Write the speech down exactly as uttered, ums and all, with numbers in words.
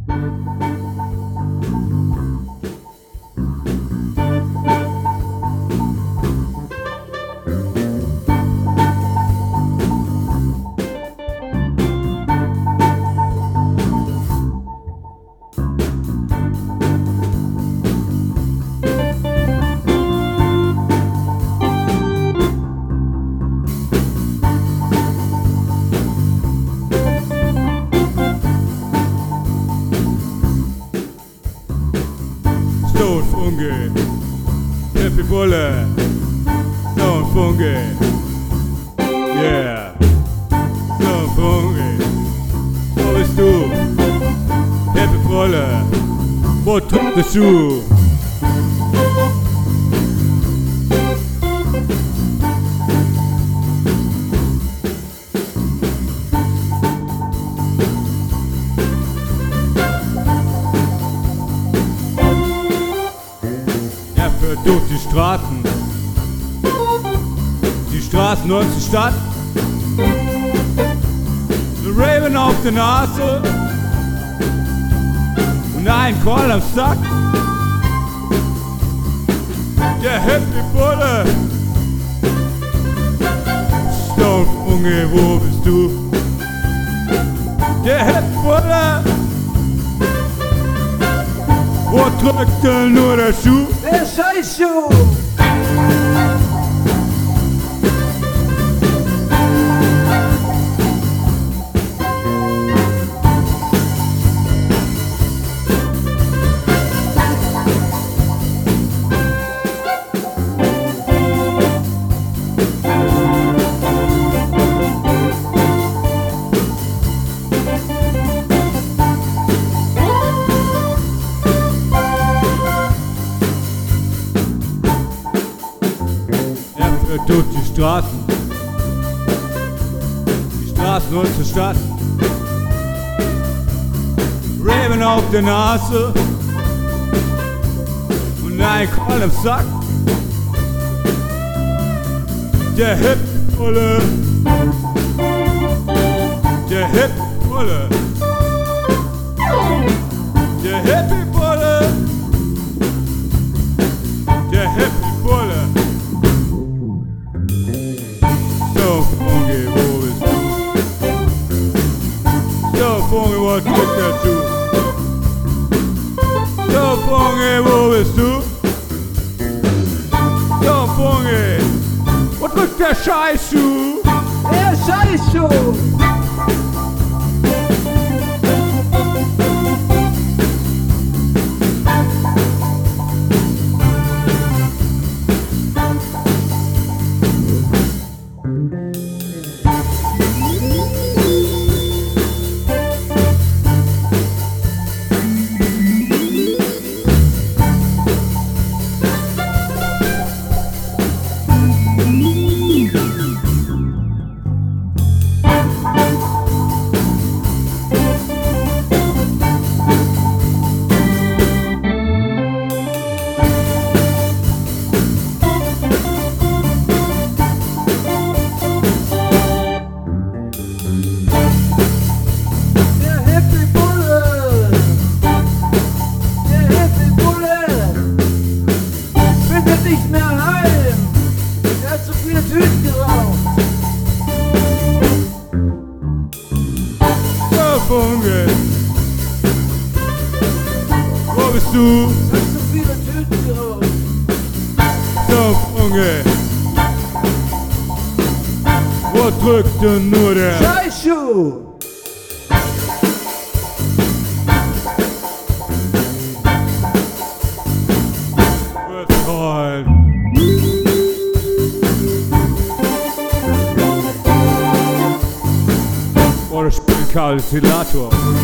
Stone Fungi, Happy Bulle, Stone Fungi, yeah, Stone Fungi, wo bist du? Happy Bulle, wo drückt der Schuh? Durch die Straßen, die Straßen und die Stadt. The Raven auf der Nase und ein Call am Sack. Der Happy Bulle, Stone Fungi, wo bist du? Der Happy Bulle, wo drückt denn nur der Schuh? Der Scheißschuh! Durch die Straßen, die Straßen und die Stadt. Raven auf der Nase und ein Call im Sack. Der Happy Bulle, der Happy Bulle, der Happy Bulle, der Happy Bulle. Stone Fungi, wo bist du? Stone Fungi, wo drückt der Schuh? Stone Fungi, wo bist du? Stone Fungi, wo drückt der Scheißschuh? Der Scheißschuh! Nicht mehr heim! Er hat so viele Tüten geraucht! Stone Fungi, wo bist du? Er hat so viele Tüten geraucht! Stone Fungi, wo drückt denn nur der Scheißschuh! Toll. Oder spielt Karl Silator.